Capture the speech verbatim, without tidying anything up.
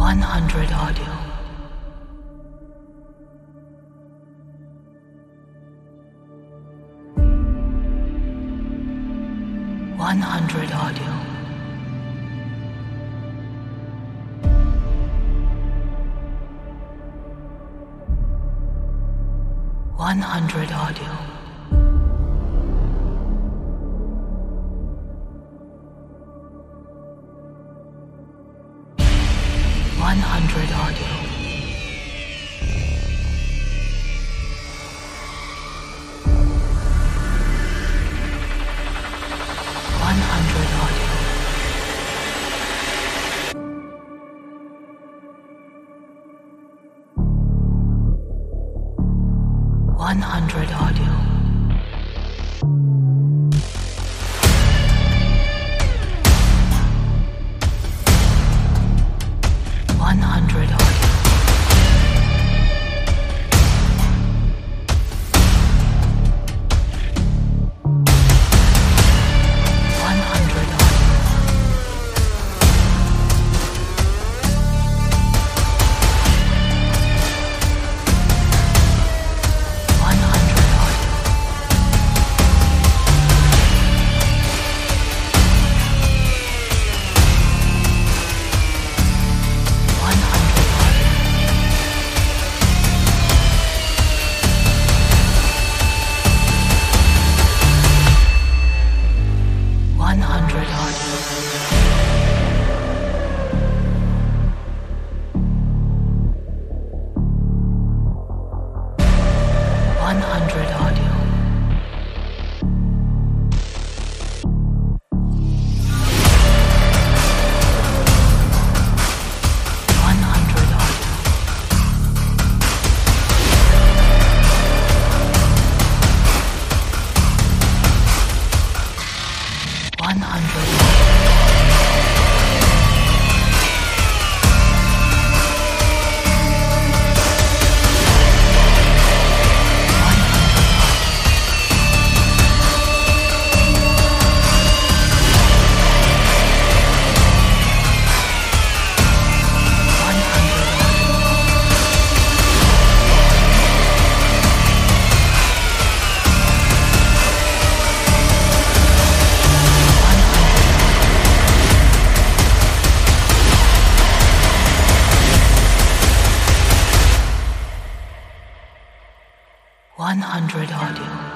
one hundred audio. one hundred audio. one hundred audio. one hundred audio. one hundred audio. one hundred audio. one hundred audio. one hundred audio. one hundred audio. one hundred audio. one hundred audio. one hundred audio. one hundred audio. one hundred audio. one hundred audio.